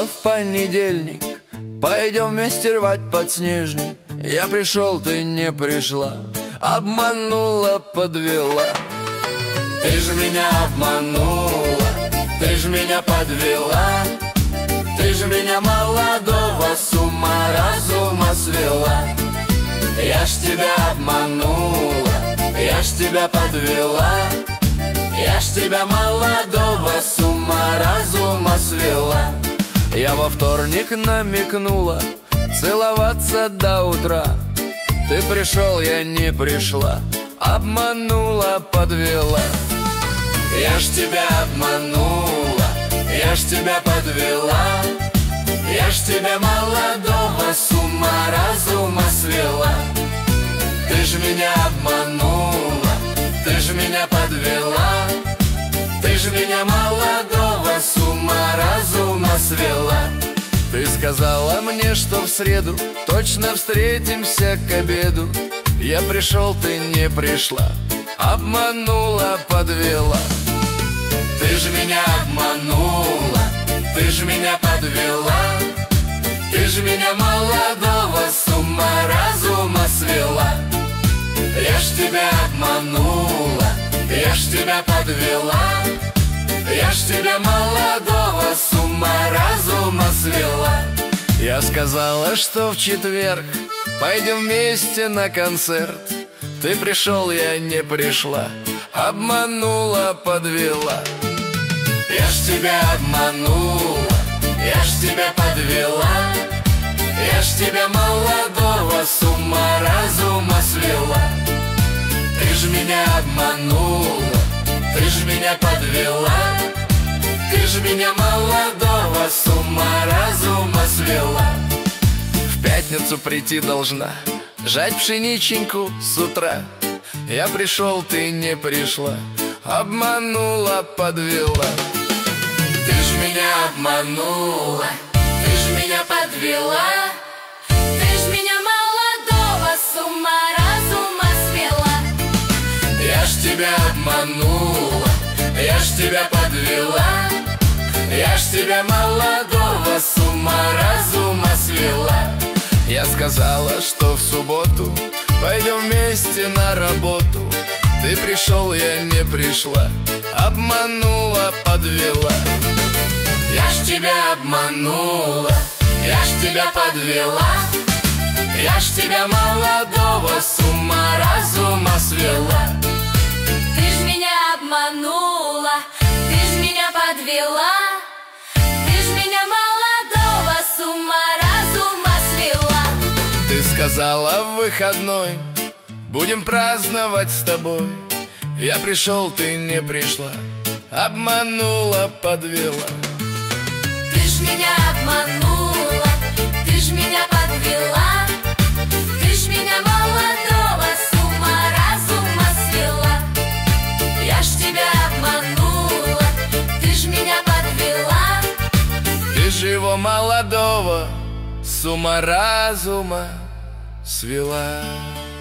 в понедельник, пойдем вместе рвать подснежник. Я пришел, ты не пришла, обманула, подвела. Ты ж меня обманула, ты ж меня подвела. Ты ж меня молодого с ума разума свела. Я ж тебя обманула, я ж тебя подвела. Я ж тебя молодого с ума разума свела. Я во вторник намекнула целоваться до утра. Ты пришел, я не пришла, обманула, подвела. Я ж тебя обманула, я ж тебя подвела. Я ж тебя молодого с ума разума свела. Ты ж меня обманула, ты ж меня подвела. Ты ж меня молодого с ума разума свела. Ты сказала мне, что в среду точно встретимся к обеду. Я пришел, ты не пришла, обманула, подвела. Ты ж меня обманула, ты ж меня подвела. Ты ж меня молодого с ума разума свела. Я ж тебя обманула, я ж тебя подвела. Я ж тебя молодого с ума разума свела. Я сказала, что в четверг пойдем вместе на концерт. Ты пришел, я не пришла, обманула, подвела. Я ж тебя обманула, я ж тебя подвела. Я ж тебя молодого с ума разума свела. Ты ж меня обманула, ты ж меня подвела. Ты ж меня молодого с ума разума свела. В пятницу прийти должна, жать пшениченьку с утра. Я пришел, ты не пришла, обманула, подвела. Ты ж меня обманула, ты ж меня подвела. Ты ж меня молодого с ума разума свела. Я ж тебя обманула, я ж тебя подвела. Я ж тебя молодого с ума разума свела. Я сказала, что в субботу пойдем вместе на работу. Ты пришел, я не пришла, обманула, подвела. Я ж тебя обманула, я ж тебя подвела. Я ж тебя молодого с ума разума свела. Ты ж меня обманула, ты ж меня подвела. Ты ж меня молодого с ума разума свела. Ты сказала в выходной будем праздновать с тобой. Я пришел, ты не пришла, обманула, подвела. Ты ж меня обманула, ты ж меня подвела. Ты ж меня молодого с ума разума свела. Я ж тебя обманула, ты ж меня подвела. Ты ж его молодого с ума разума свела.